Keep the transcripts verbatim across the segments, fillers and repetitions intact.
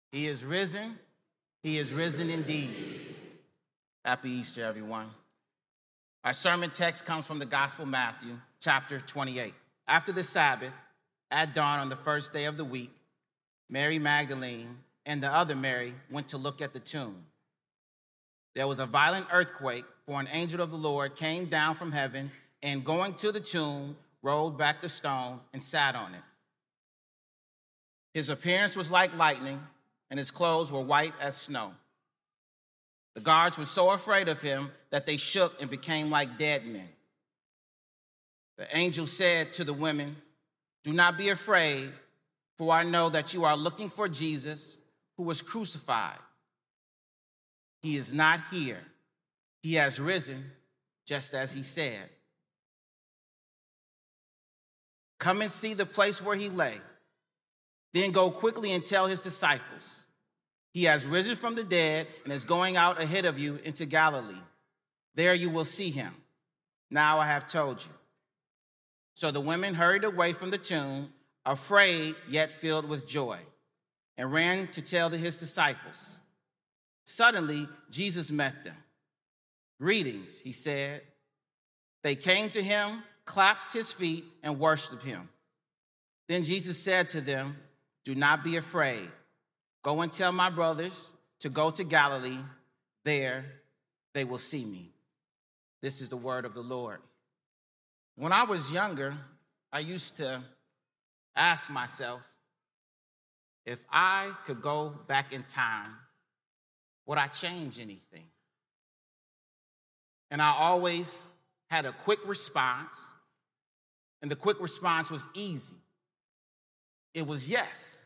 He is risen. He is risen indeed. Happy Easter, everyone. Our sermon text comes from the Gospel of Matthew, chapter twenty-eight. After the Sabbath, at dawn on the first day of the week, Mary Magdalene and the other Mary went to look at the tomb. There was a violent earthquake, for an angel of the Lord came down from heaven and, going to the tomb, rolled back the stone and sat on it. His appearance was like lightning, and his clothes were white as snow. The guards were so afraid of him that they shook and became like dead men. The angel said to the women, "Do not be afraid, for I know that you are looking for Jesus, who was crucified. He is not here. He has risen, just as he said. Come and see the place where he lay. Then go quickly and tell his disciples, he has risen from the dead and is going out ahead of you into Galilee. There you will see him. Now I have told you." So the women hurried away from the tomb, afraid yet filled with joy, and ran to tell his disciples. Suddenly, Jesus met them. "Greetings," he said. They came to him, clasped his feet, and worshiped him. Then Jesus said to them, "Do not be afraid. Go and tell my brothers to go to Galilee. There they will see me." This is the word of the Lord. When I was younger, I used to ask myself, if I could go back in time, would I change anything? And I always had a quick response, and the quick response was easy. It was yes,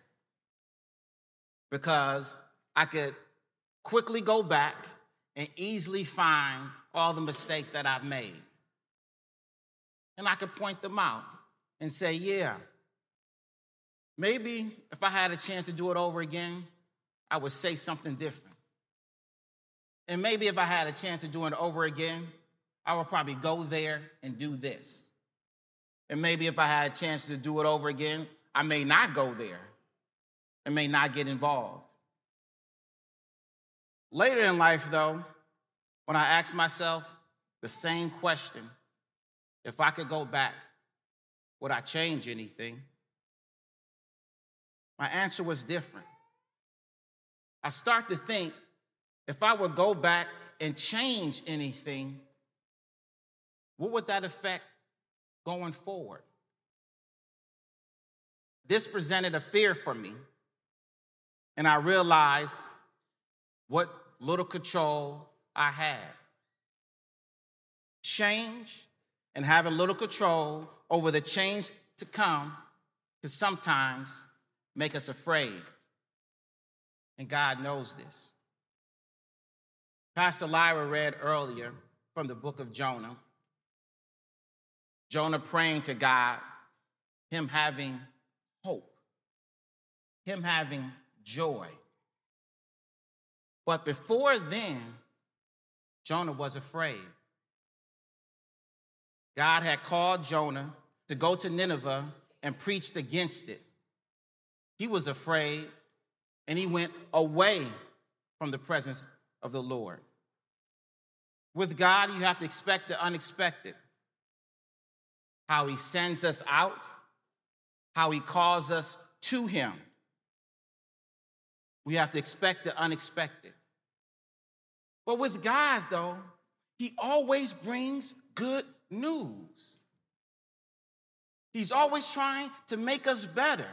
because I could quickly go back and easily find all the mistakes that I've made. And I could point them out and say, yeah, maybe if I had a chance to do it over again, I would say something different. And maybe if I had a chance to do it over again, I would probably go there and do this. And maybe if I had a chance to do it over again, I may not go there and may not get involved. Later in life, though, when I asked myself the same question, if I could go back, would I change anything? My answer was different. I start to think, if I would go back and change anything, what would that affect going forward? This presented a fear for me, and I realized what little control I had. Change and having little control over the change to come can sometimes make us afraid, and God knows this. Pastor Lyra read earlier from the book of Jonah. Jonah praying to God, him having hope, him having joy. But before then, Jonah was afraid. God had called Jonah to go to Nineveh and preached against it. He was afraid, and he went away from the presence of the Lord. With God, you have to expect the unexpected. How he sends us out, how he calls us to him. We have to expect the unexpected. But with God, though, he always brings good news. He's always trying to make us better.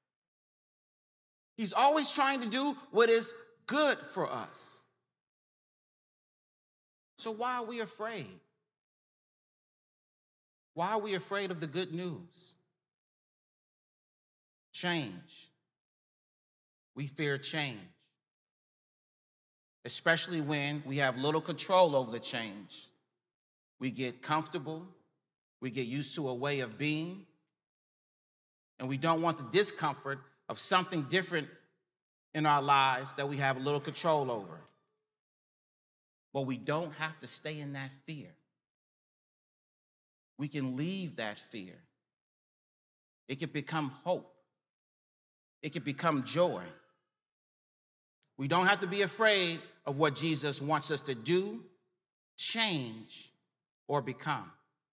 He's always trying to do what is good for us. So why are we afraid? Why are we afraid of the good news? Change. We fear change, especially when we have little control over the change. We get comfortable, we get used to a way of being, and we don't want the discomfort of something different in our lives that we have a little control over. But we don't have to stay in that fear. We can leave that fear. It can become hope. It can become joy. We don't have to be afraid of what Jesus wants us to do, change, or become.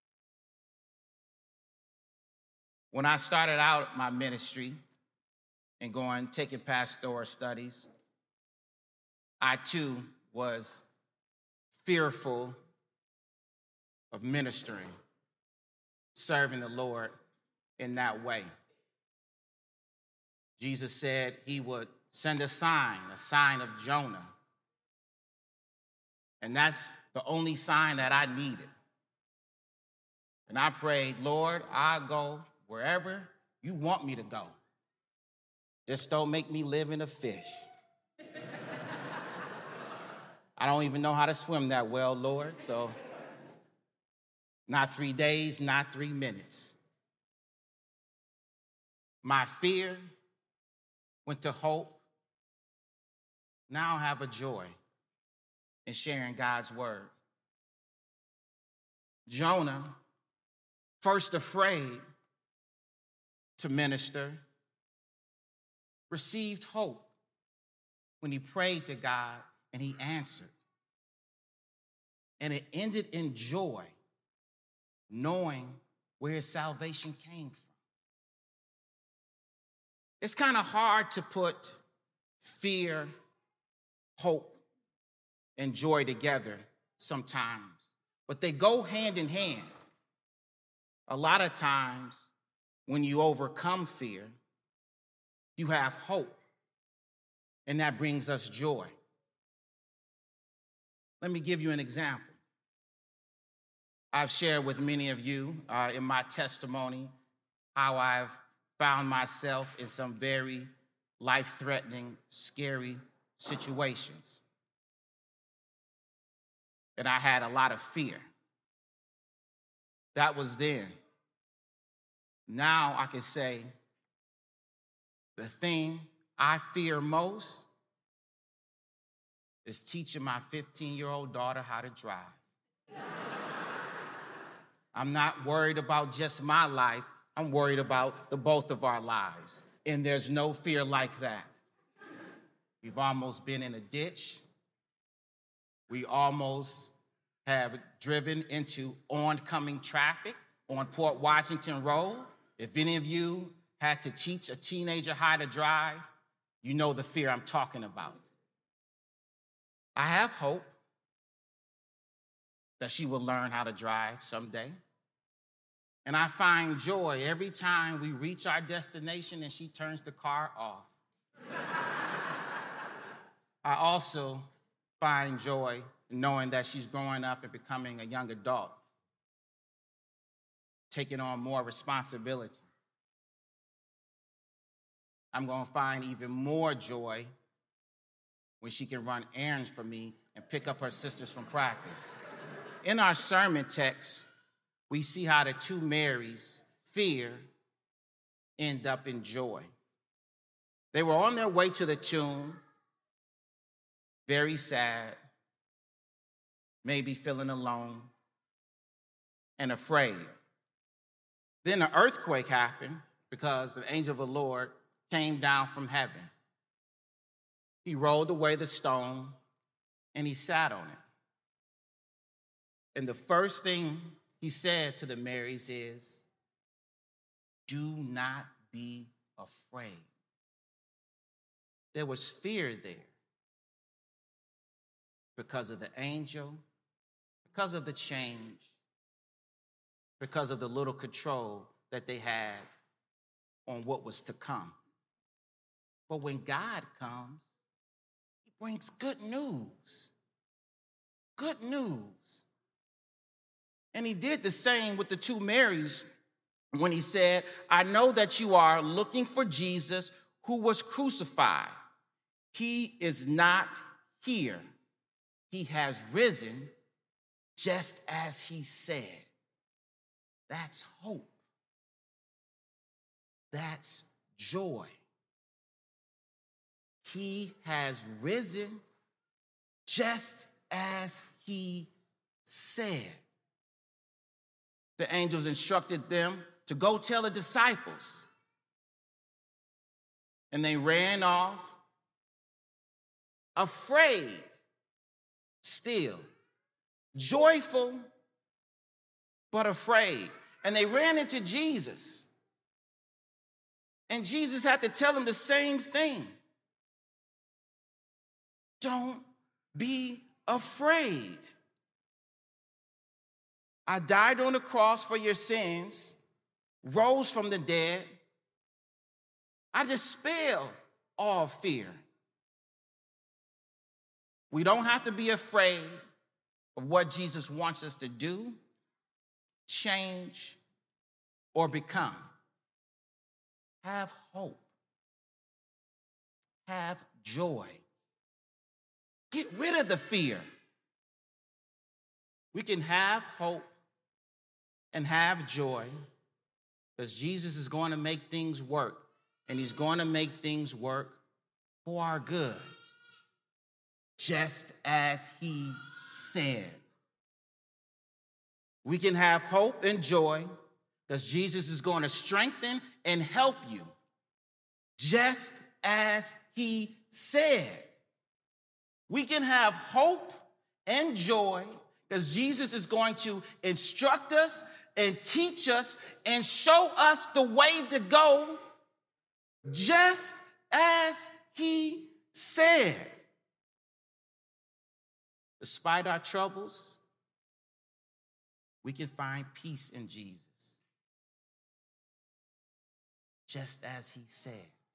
When I started out my ministry and going, taking pastoral studies, I too was fearful of ministering, serving the Lord in that way. Jesus said he would send a sign, a sign of Jonah. And that's the only sign that I needed. And I prayed, Lord, I'll go wherever you want me to go. Just don't make me live in a fish. I don't even know how to swim that well, Lord, so not three days, not three minutes. My fear went to hope. Now I have a joy in sharing God's word. Jonah, first afraid to minister, received hope when he prayed to God and he answered. And it ended in joy, knowing where his salvation came from. It's kind of hard to put fear, hope, and joy together sometimes, but they go hand in hand. A lot of times when you overcome fear, you have hope, and that brings us joy. Let me give you an example. I've shared with many of you uh, in my testimony how I've found myself in some very life-threatening, scary situations. And I had a lot of fear. That was then. Now I can say the thing I fear most is teaching my fifteen-year-old daughter how to drive. I'm not worried about just my life. I'm worried about the both of our lives. And there's no fear like that. We've almost been in a ditch. We almost have driven into oncoming traffic on Port Washington Road. If any of you had to teach a teenager how to drive, you know the fear I'm talking about. I have hope that she will learn how to drive someday. And I find joy every time we reach our destination and she turns the car off. I also find joy in knowing that she's growing up and becoming a young adult, taking on more responsibility. I'm going to find even more joy when she can run errands for me and pick up her sisters from practice. In our sermon text, we see how the two Marys, fear, end up in joy. They were on their way to the tomb, very sad, maybe feeling alone and afraid. Then an earthquake happened because the angel of the Lord came down from heaven. He rolled away the stone and he sat on it. And the first thing he said to the Marys is, "Do not be afraid." There was fear there because of the angel, because of the change, because of the little control that they had on what was to come. But when God comes, he brings good news. Good news. And he did the same with the two Marys when he said, "I know that you are looking for Jesus who was crucified. He is not here. He has risen just as he said." That's hope. That's joy. He has risen just as he said. The angels instructed them to go tell the disciples. And they ran off afraid still, joyful, but afraid. And they ran into Jesus. And Jesus had to tell them the same thing. Don't be afraid. I died on the cross for your sins, rose from the dead. I dispel all fear. We don't have to be afraid of what Jesus wants us to do, change, or become. Have hope. Have joy. Get rid of the fear. We can have hope and have joy because Jesus is going to make things work, and he's going to make things work for our good, just as he said. We can have hope and joy because Jesus is going to strengthen and help you, just as he said. We can have hope and joy because Jesus is going to instruct us and teach us and show us the way to go, just as he said. Despite our troubles, we can find peace in Jesus, just as he said.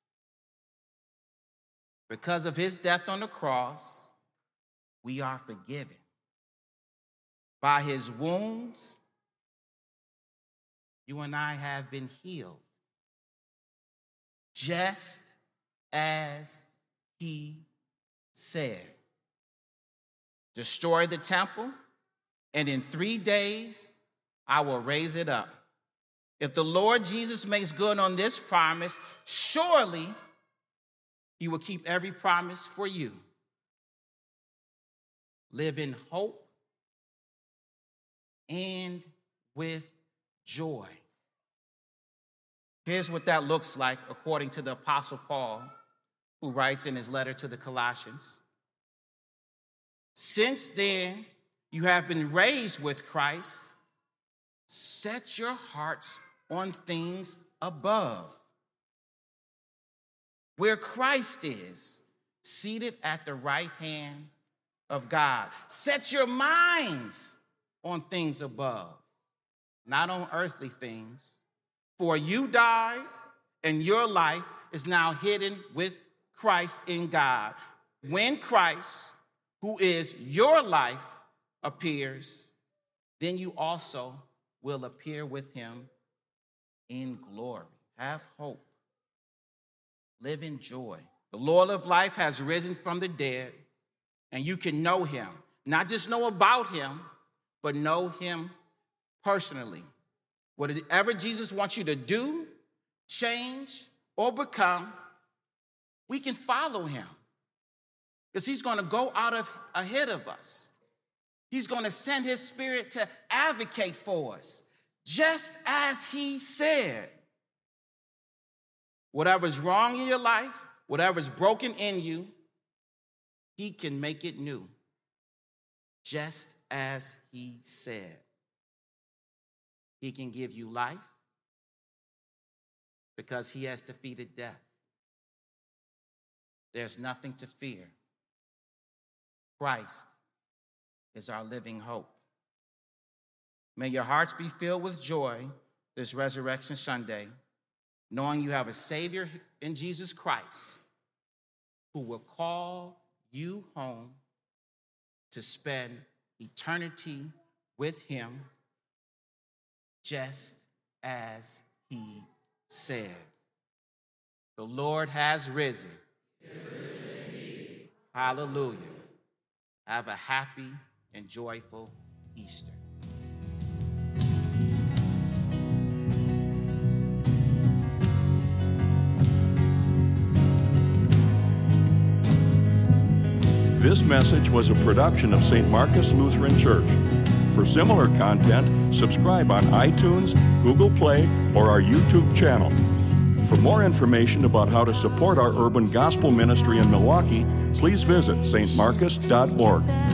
Because of his death on the cross, we are forgiven. By his wounds, you and I have been healed, just as he said. Destroy the temple, and in three days, I will raise it up. If the Lord Jesus makes good on this promise, surely he will keep every promise for you. Live in hope and with joy. Here's what that looks like according to the Apostle Paul, who writes in his letter to the Colossians. Since then, you have been raised with Christ. Set your hearts on things above, where Christ is, seated at the right hand of God. Set your minds on things above, not on earthly things. For you died, and your life is now hidden with Christ in God. When Christ, who is your life, appears, then you also will appear with him in glory. Have hope. Live in joy. The Lord of life has risen from the dead, and you can know him. Not just know about him, but know him personally. Whatever Jesus wants you to do, change, or become, we can follow him. Because he's going to go out of ahead of us. He's going to send his spirit to advocate for us, just as he said. Whatever's wrong in your life, whatever's broken in you, he can make it new, just as he said. He can give you life because he has defeated death. There's nothing to fear. Christ is our living hope. May your hearts be filled with joy this Resurrection Sunday, knowing you have a Savior in Jesus Christ who will call you home to spend eternity with him, just as he said. The Lord has risen. Hallelujah. Have a happy and joyful Easter. This message was a production of Saint Marcus Lutheran Church. For similar content, subscribe on iTunes, Google Play, or our YouTube channel. For more information about how to support our urban gospel ministry in Milwaukee, please visit s t marcus dot org.